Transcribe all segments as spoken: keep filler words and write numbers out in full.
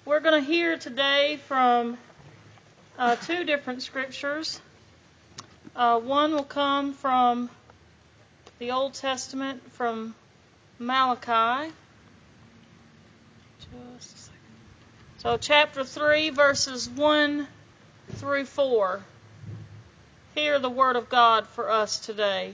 We're going to hear today from uh, two different scriptures. Uh, one will come from the Old Testament, from Malachi. Just a second. So chapter three, verses one through four. Hear the word of God for us today.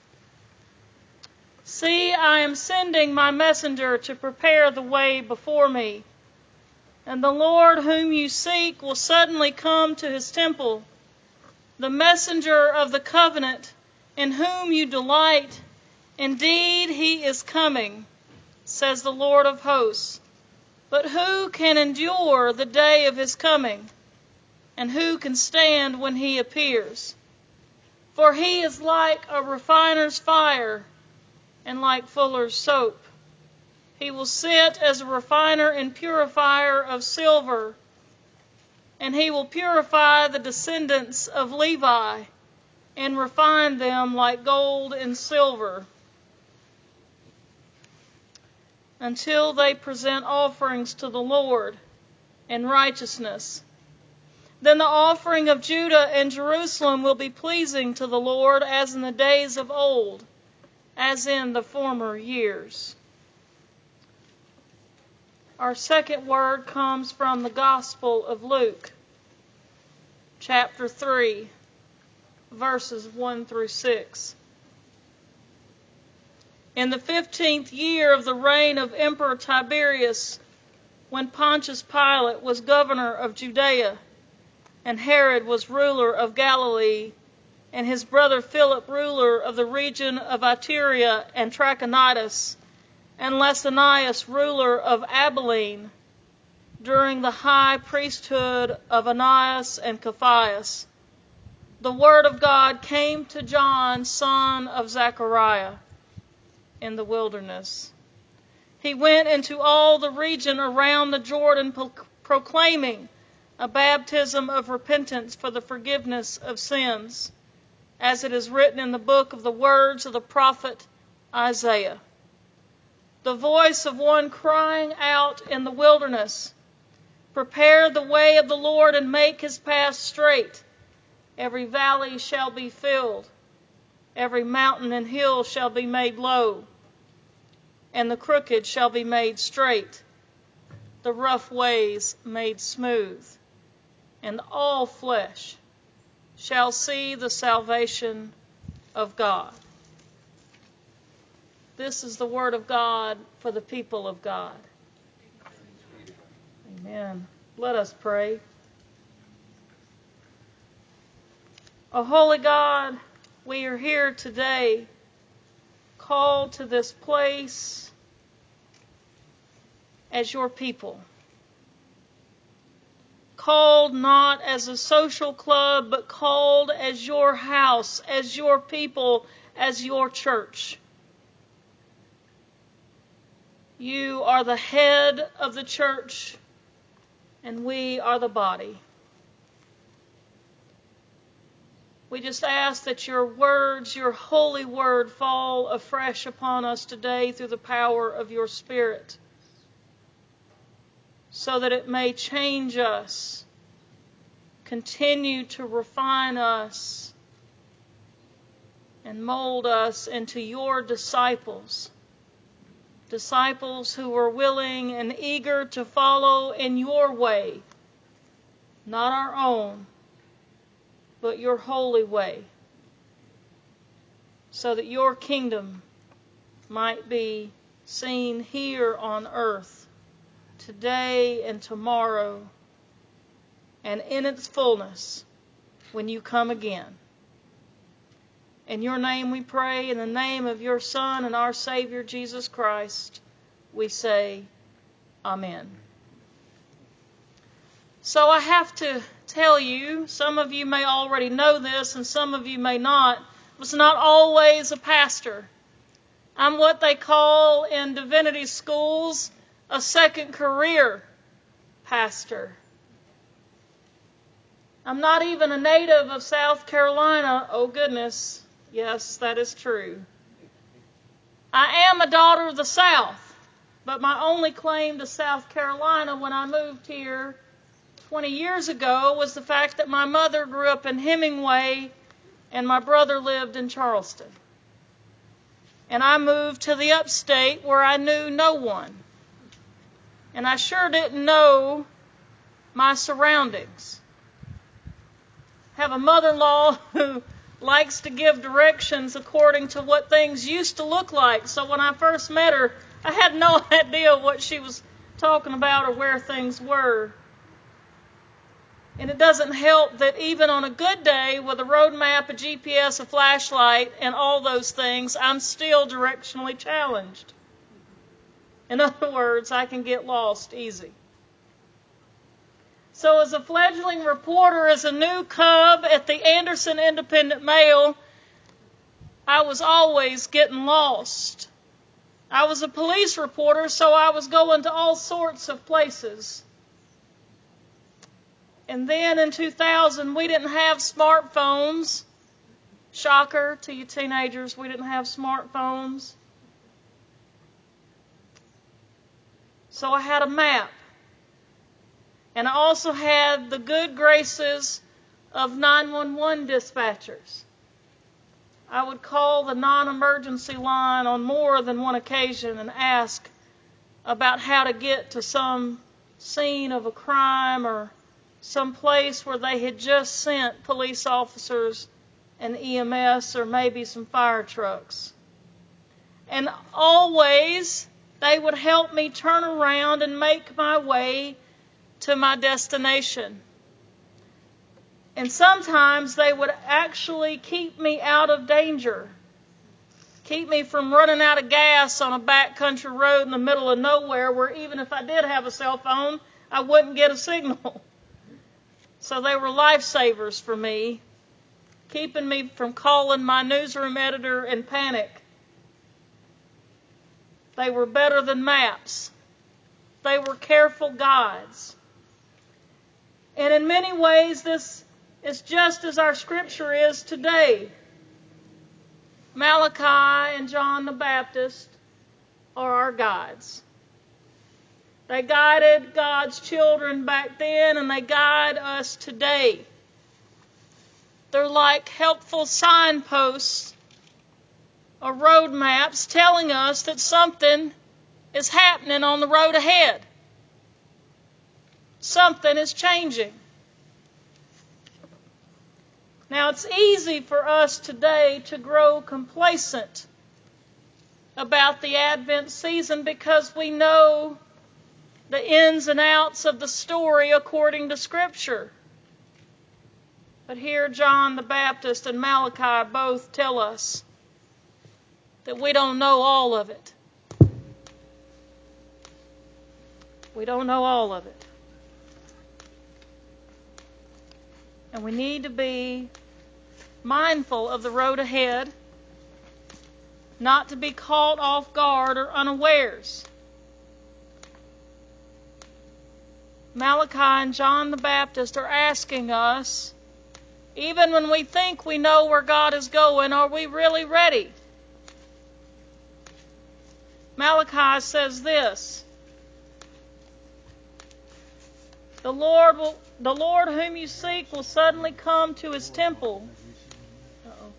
See, I am sending my messenger to prepare the way before me. And the Lord whom you seek will suddenly come to his temple. The messenger of the covenant in whom you delight, indeed he is coming, says the Lord of hosts. But who can endure the day of his coming? And who can stand when he appears? For he is like a refiner's fire and like fuller's soap. He will sit as a refiner and purifier of silver, and he will purify the descendants of Levi and refine them like gold and silver, until they present offerings to the Lord in righteousness. Then the offering of Judah and Jerusalem will be pleasing to the Lord, as in the days of old, as in the former years. Our second word comes from the Gospel of Luke, chapter three, verses one through six. In the fifteenth year of the reign of Emperor Tiberius, when Pontius Pilate was governor of Judea, and Herod was ruler of Galilee, and his brother Philip ruler of the region of Iturea and Trachonitis, and Lysanias ruler of Abilene, during the high priesthood of Annas and Caiaphas, the word of God came to John, son of Zechariah, in the wilderness. He went into all the region around the Jordan, pro- proclaiming a baptism of repentance for the forgiveness of sins, as it is written in the book of the words of the prophet Isaiah. The voice of one crying out in the wilderness, prepare the way of the Lord and make his path straight. Every valley shall be filled, every mountain and hill shall be made low, and the crooked shall be made straight, the rough ways made smooth, and all flesh shall see the salvation of God. This is the word of God for the people of God. Amen. Let us pray. O holy God, we are here today, called to this place as your people. Called not as a social club, but called as your house, as your people, as your church. You are the head of the church, and we are the body. We just ask that your words, your holy word, fall afresh upon us today through the power of your Spirit, so that it may change us, continue to refine us, and mold us into your disciples. Disciples who are willing and eager to follow in your way, not our own, but your holy way, so that your kingdom might be seen here on earth, today and tomorrow, and in its fullness when you come again. In your name we pray, in the name of your Son and our Savior Jesus Christ, we say, Amen. So I have to tell you, some of you may already know this and some of you may not, I was not always a pastor. I'm what they call in divinity schools a second career pastor. I'm not even a native of South Carolina. Oh goodness. Yes, that is true. I am a daughter of the South. But my only claim to South Carolina when I moved here twenty years ago was the fact that my mother grew up in Hemingway and my brother lived in Charleston. And I moved to the upstate where I knew no one. And I sure didn't know my surroundings. I have a mother-in-law who likes to give directions according to what things used to look like. So when I first met her, I had no idea what she was talking about or where things were. And it doesn't help that even on a good day with a road map, a G P S, a flashlight, and all those things, I'm still directionally challenged. In other words, I can get lost easy. So as a fledgling reporter, as a new cub at the Anderson Independent Mail, I was always getting lost. I was a police reporter, so I was going to all sorts of places. And then in two thousand, we didn't have smartphones. Shocker to you teenagers, we didn't have smartphones. So I had a map. And I also had the good graces of nine one one dispatchers. I would call the non-emergency line on more than one occasion and ask about how to get to some scene of a crime or some place where they had just sent police officers and E M S or maybe some fire trucks. And always they would help me turn around and make my way to my destination. And sometimes they would actually keep me out of danger, keep me from running out of gas on a backcountry road in the middle of nowhere where even if I did have a cell phone, I wouldn't get a signal. So they were lifesavers for me, keeping me from calling my newsroom editor in panic. They were better than maps. They were careful guides. And in many ways, this is just as our scripture is today. Malachi and John the Baptist are our guides. They guided God's children back then, and they guide us today. They're like helpful signposts or road maps telling us that something is happening on the road ahead. Something is changing. Now, it's easy for us today to grow complacent about the Advent season because we know the ins and outs of the story according to Scripture. But here John the Baptist and Malachi both tell us that we don't know all of it. We don't know all of it. And we need to be mindful of the road ahead, not to be caught off guard or unawares. Malachi and John the Baptist are asking us, even when we think we know where God is going, are we really ready? Malachi says this: The Lord will, the Lord whom you seek will suddenly come to his temple. Uh-oh.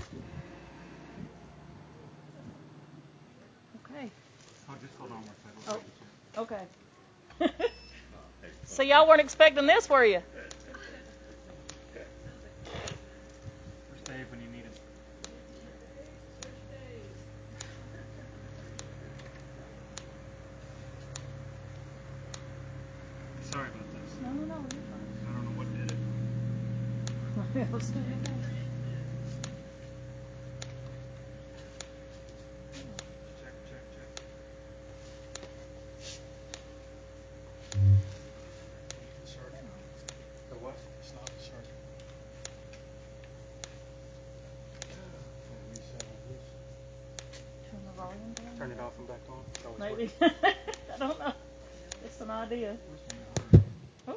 Okay. Oh, just hold on one second. Oh, okay. So y'all weren't expecting this, were you? Where's Dave when you need him? Sorry about this. No, no, no, you're fine. I don't know what did it. It'll stay okay. Check, check, check. The what? It's not the charger. Turn the volume down. Turn it off and back on. Maybe. I don't know. It's an idea. Oh.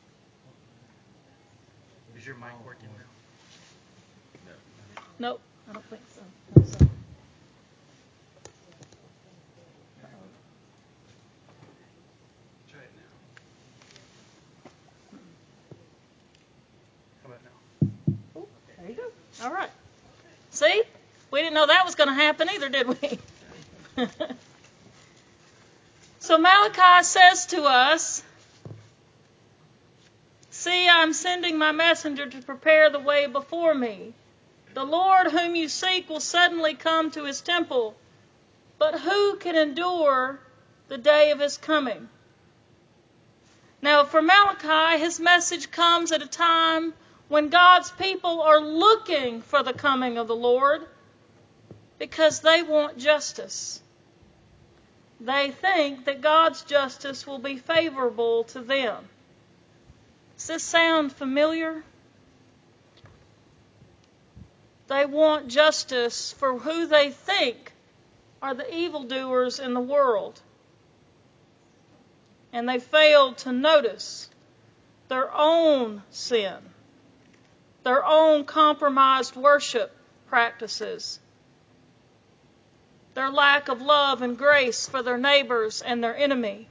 Is your mic working now? Nope, I don't think so. No, sir. Uh-oh. All right. See? We didn't know that was going to happen either, did we? So Malachi says to us, "See, I'm sending my messenger to prepare the way before me. The Lord whom you seek will suddenly come to his temple, but who can endure the day of his coming?" Now, for Malachi, his message comes at a time when God's people are looking for the coming of the Lord because they want justice. They think that God's justice will be favorable to them. Does this sound familiar? They want justice for who they think are the evildoers in the world. And they fail to notice their own sin, their own compromised worship practices, their lack of love and grace for their neighbors and their enemy.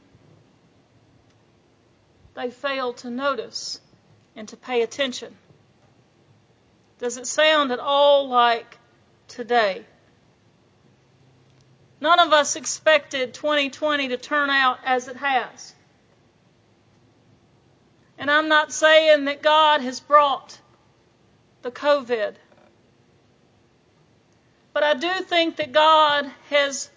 They fail to notice and to pay attention. Does it sound at all like today? None of us expected twenty twenty to turn out as it has. And I'm not saying that God has brought the COVID. But I do think that God has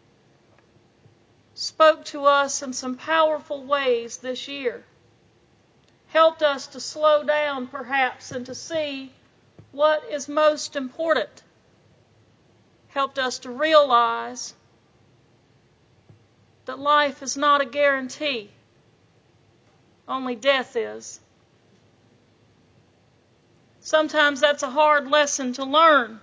spoke to us in some powerful ways this year. Helped us to slow down perhaps and to see what is most important. Helped us to realize that life is not a guarantee. Only death is. Sometimes that's a hard lesson to learn.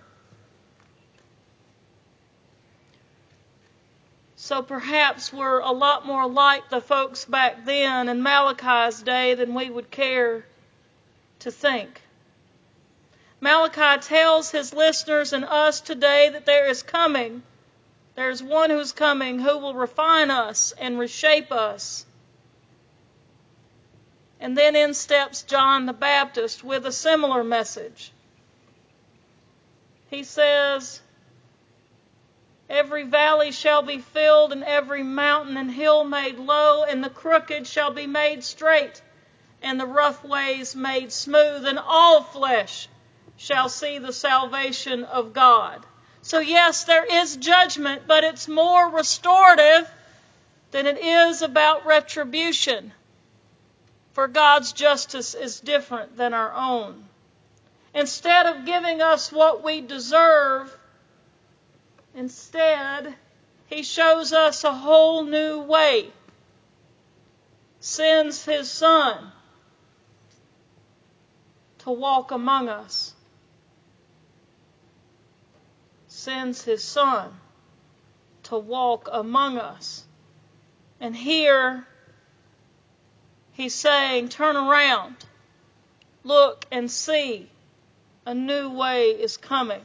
So perhaps we're a lot more like the folks back then in Malachi's day than we would care to think. Malachi tells his listeners and us today that there is coming, there's one who's coming who will refine us and reshape us. And then in steps John the Baptist with a similar message. He says, "Every valley shall be filled, and every mountain and hill made low, and the crooked shall be made straight, and the rough ways made smooth, and all flesh shall see the salvation of God." So yes, there is judgment, but it's more restorative than it is about retribution. For God's justice is different than our own. Instead of giving us what we deserve, instead, he shows us a whole new way. Sends his Son to walk among us. Sends his Son to walk among us. And here, he's saying, turn around, look and see, a new way is coming.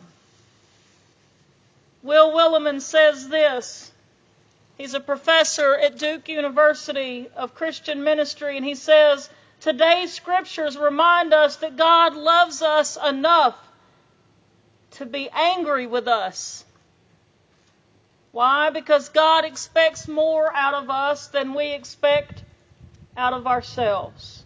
Will Willimon says this. He's a professor at Duke University of Christian Ministry, and he says, today's scriptures remind us that God loves us enough to be angry with us. Why? Because God expects more out of us than we expect out of ourselves.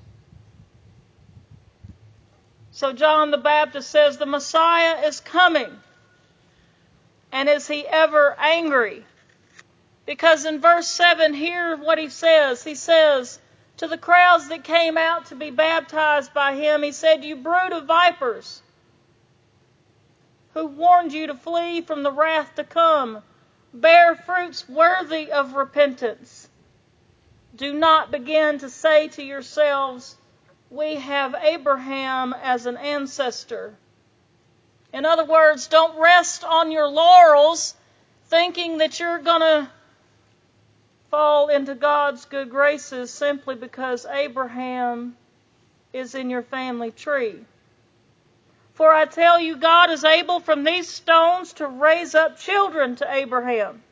So John the Baptist says the Messiah is coming. And is he ever angry? Because in verse seven, hear what he says. He says, to the crowds that came out to be baptized by him, he said, "You brood of vipers, who warned you to flee from the wrath to come, bear fruits worthy of repentance. Do not begin to say to yourselves, we have Abraham as an ancestor." In other words, don't rest on your laurels thinking that you're going to fall into God's good graces simply because Abraham is in your family tree. For I tell you, God is able from these stones to raise up children to Abraham.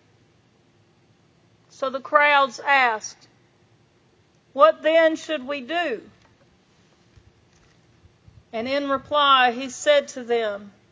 So the crowds asked, what then should we do? And in reply, he said to them,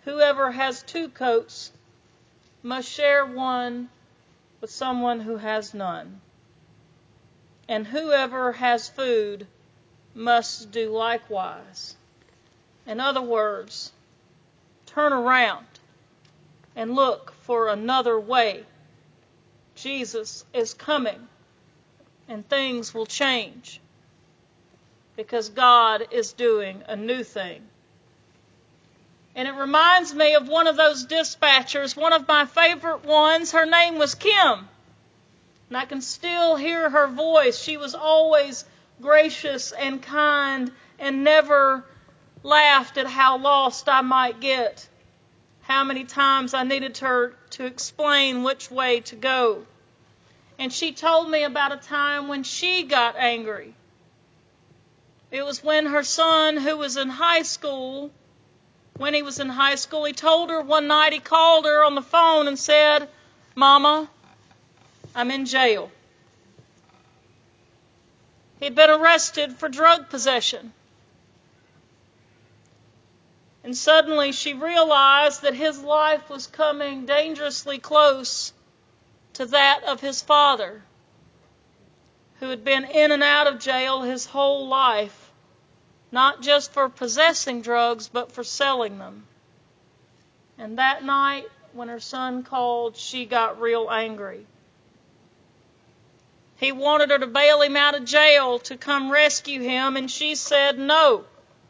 Whoever has two coats must share one with someone who has none. And whoever has food must do likewise. In other words, turn around and look for another way. Jesus is coming, and things will change because God is doing a new thing. And it reminds me of one of those dispatchers, one of my favorite ones. Her name was Kim, and I can still hear her voice. She was always gracious and kind and never laughed at how lost I might get, how many times I needed her to explain which way to go. And she told me about a time when she got angry. It was when her son, who was in high school, when he was in high school, he told her one night, he called her on the phone and said, "Mama, I'm in jail." He'd been arrested for drug possession. And suddenly she realized that his life was coming dangerously close to that of his father, who had been in and out of jail his whole life, not just for possessing drugs, but for selling them. And that night, when her son called, she got real angry. He wanted her to bail him out of jail to come rescue him, and she said no.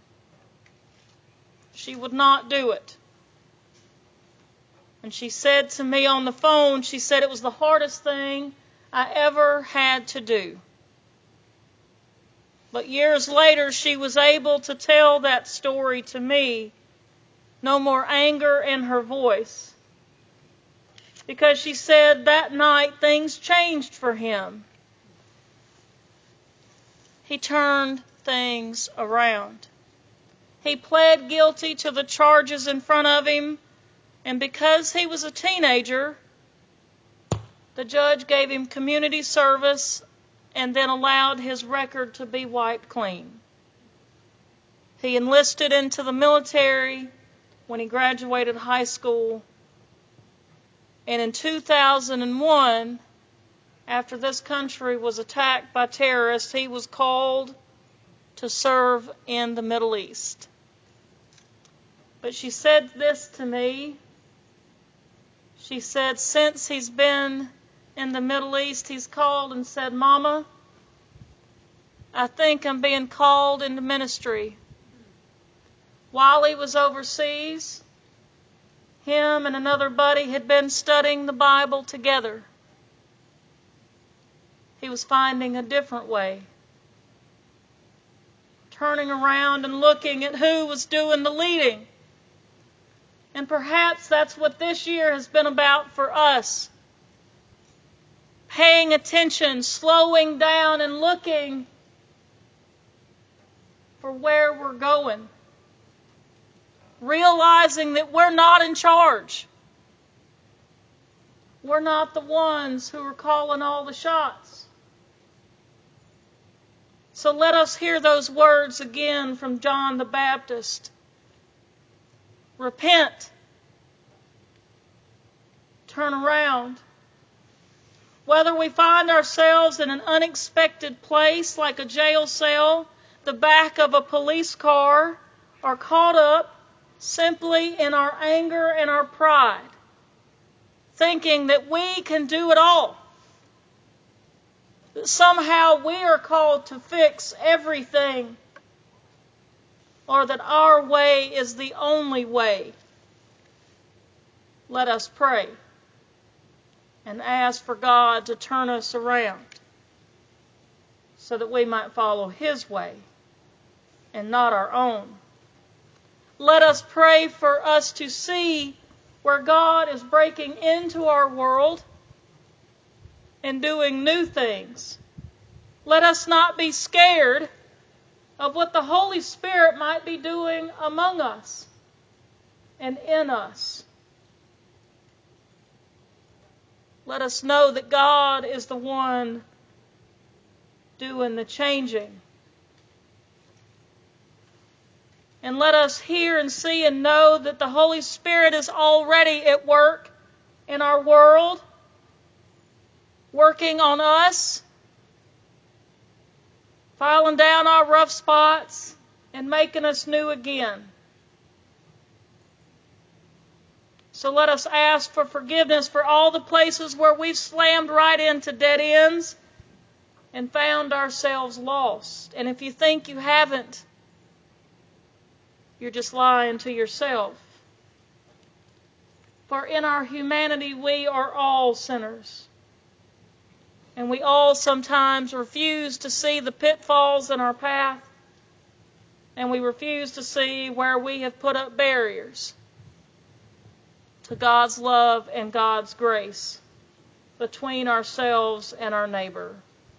She would not do it. And she said to me on the phone, she said it was the hardest thing I ever had to do. But years later, she was able to tell that story to me. No more anger in her voice. Because she said that night things changed for him. He turned things around. He pled guilty to the charges in front of him, and because he was a teenager, the judge gave him community service and then allowed his record to be wiped clean. He enlisted into the military when he graduated high school, and in two thousand one, after this country was attacked by terrorists, he was called to serve in the Middle East. But she said this to me. She said, since he's been in the Middle East, he's called and said, "Mama, I think I'm being called into ministry." While he was overseas, him and another buddy had been studying the Bible together. He was finding a different way, turning around and looking at who was doing the leading. And perhaps that's what this year has been about for us. Paying attention, slowing down, and looking for where we're going. Realizing that we're not in charge. We're not the ones who are calling all the shots. So let us hear those words again from John the Baptist. Repent. Turn around. Whether we find ourselves in an unexpected place like a jail cell, the back of a police car, or caught up simply in our anger and our pride, thinking that we can do it all, that somehow we are called to fix everything, or that our way is the only way. Let us pray and ask for God to turn us around so that we might follow His way and not our own. Let us pray for us to see where God is breaking into our world and doing new things. Let us not be scared of what the Holy Spirit might be doing among us and in us. Let us know that God is the one doing the changing. And let us hear and see and know that the Holy Spirit is already at work in our world, working on us, filing down our rough spots, and making us new again. So let us ask for forgiveness for all the places where we've slammed right into dead ends and found ourselves lost. And if you think you haven't, you're just lying to yourself. For in our humanity, we are all sinners. And we all sometimes refuse to see the pitfalls in our path. And we refuse to see where we have put up barriers to God's love and God's grace between ourselves and our neighbor.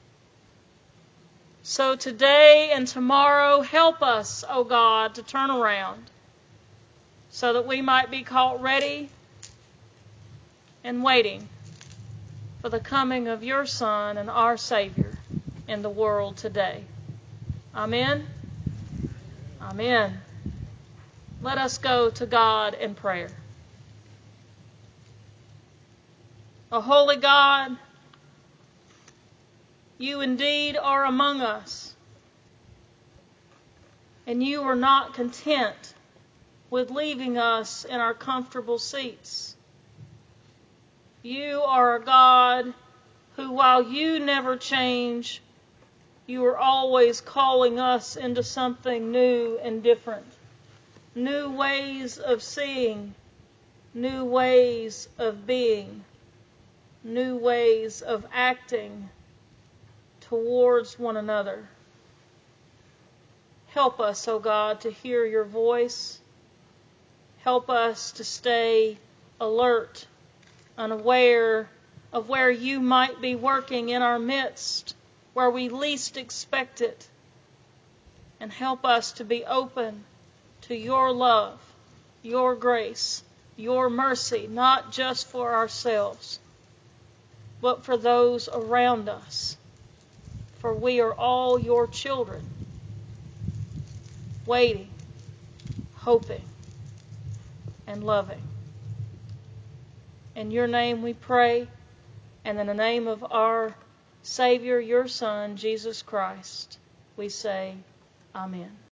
So today and tomorrow, help us, O God, to turn around so that we might be caught ready and waiting for the coming of your Son and our Savior in the world today. Amen. Amen. Let us go to God in prayer. O holy God, you indeed are among us, and you are not content with leaving us in our comfortable seats. You are a God who, while you never change, you are always calling us into something new and different. New ways of seeing, new ways of being, new ways of acting towards one another. Help us, O God, to hear your voice. Help us to stay alert, unaware of where you might be working in our midst, where we least expect it. And help us to be open to your love, your grace, your mercy, not just for ourselves, but for those around us. For we are all your children, waiting, hoping, and loving. In your name we pray, and in the name of our Savior, your Son, Jesus Christ, we say, Amen.